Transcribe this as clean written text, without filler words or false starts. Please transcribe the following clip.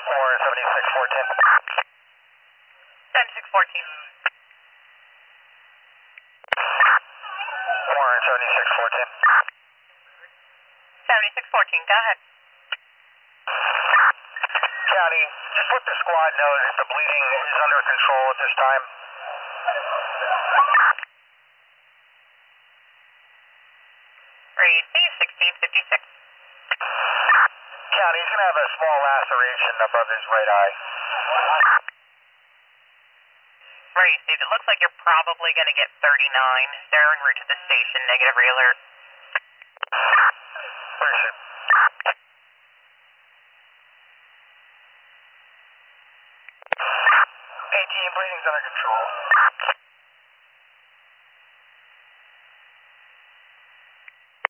7614. 7614. 7614, go ahead. County, just let the squad know that the bleeding is under control at this time. Read C1656. County, he's going to have a small laceration above his right eye. Right, Steve, it looks like you're probably going to get 39. They're en route to the station, negative re-alert. Appreciate it. 18, bleeding's under control.